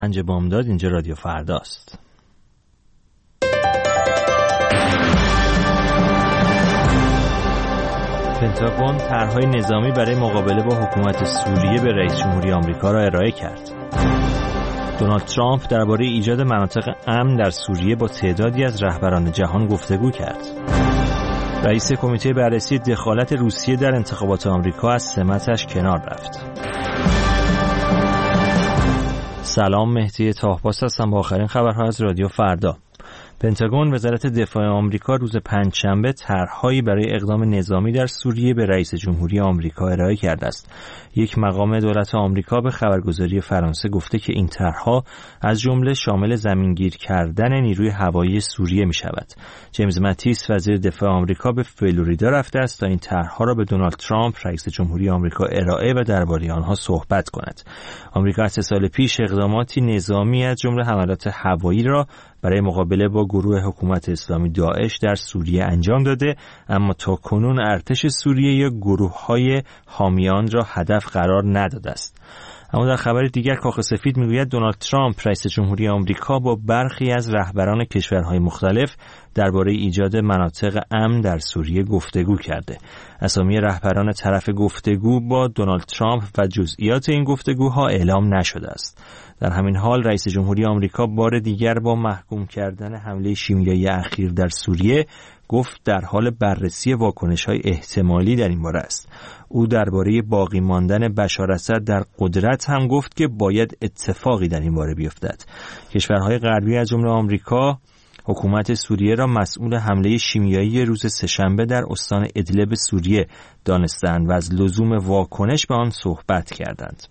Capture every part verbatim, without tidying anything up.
انج بامداد، اینجا رادیو فرداست. پنتاگون طرح‌های نظامی برای مقابله با حکومت سوریه به رئیس جمهوری آمریکا را ارائه کرد. دونالد ترامپ درباره ایجاد مناطق امن در سوریه با تعدادی از رهبران جهان گفتگو کرد. رئیس کمیته بررسی دخالت روسیه در انتخابات آمریکا از سمتش کنار رفت. سلام، مهدی طاهباس هستم با آخرین خبرها از رادیو فردا. پنتاگون، وزارت دفاع آمریکا، روز پنجشنبه طرح‌هایی برای اقدام نظامی در سوریه به رئیس جمهوری آمریکا ارائه کرده است. یک مقام دولت آمریکا به خبرگزاری فرانسه گفته که این طرح‌ها از جمله شامل زمینگیر کردن نیروی هوایی سوریه می‌شود. جیمز ماتیس، وزیر دفاع آمریکا، به فلوریدا رفته است تا این طرح‌ها را به دونالد ترامپ، رئیس جمهوری آمریکا، ارائه و درباره آنها صحبت کند. آمریکا از سه سال پیش اقداماتی نظامی از جمله حملات هوایی را برای مقابله با گروه حکومت اسلامی داعش در سوریه انجام داده، اما تا کنون ارتش سوریه یا گروه‌های حامیان را هدف قرار نداده است. اما در خبر دیگر، کاخ سفید میگوید دونالد ترامپ، رئیس جمهوری آمریکا، با برخی از رهبران کشورهای مختلف درباره ایجاد مناطق امن در سوریه گفتگو کرده. اسامی رهبران طرف گفتگو با دونالد ترامپ و جزئیات این گفتگوها اعلام نشده است. در همین حال، رئیس جمهوری آمریکا بار دیگر با محکوم کردن حمله شیمیایی اخیر در سوریه گفت در حال بررسی واکنش‌های احتمالی در این باره است. او درباره باقی ماندن بشار اسد در قدرت هم گفت که باید اتفاقی در این باره بیفتد. کشورهای غربی از جمله آمریکا حکومت سوریه را مسئول حمله شیمیایی روز سه‌شنبه در استان ادلب سوریه دانستند و از لزوم واکنش به آن صحبت کردند.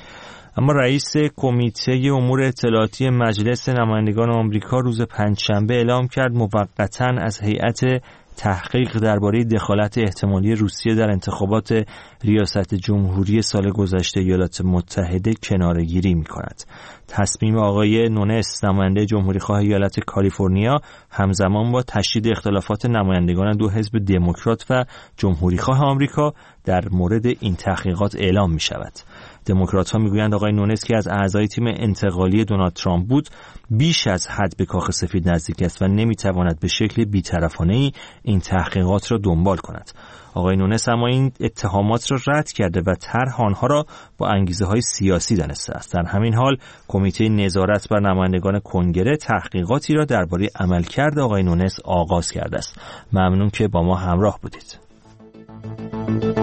اما رئیس کمیته امور اطلاعاتی مجلس نمایندگان آمریکا روز پنجشنبه اعلام کرد موقتاً از هیئت تحقیق درباره دخالت احتمالی روسیه در انتخابات ریاست جمهوری سال گذشته ایالات متحده کناره‌گیری می‌کند. تصمیم آقای نونس، نماینده جمهوری‌خواه ایالت کالیفرنیا، همزمان با تشدید اختلافات نمایندگان دو حزب دموکرات و جمهوری‌خواه آمریکا در مورد این تحقیقات اعلام می‌شود. دموکرات‌ها میگویند آقای نونس که از اعضای تیم انتقالی دونالد ترامپ بود، بیش از حد به کاخ سفید نزدیک است و نمی‌تواند به شکل بی‌طرفانه‌ای این تحقیقات را دنبال کند. آقای نونس اما این اتهامات را رد کرده و طرح آنها را با انگیزه‌های سیاسی دانسته است. در همین حال، کمیته نظارت بر نمایندگان کنگره تحقیقاتی را درباره عملکرد آقای نونس آغاز کرده است. ممنون که با ما همراه بودید.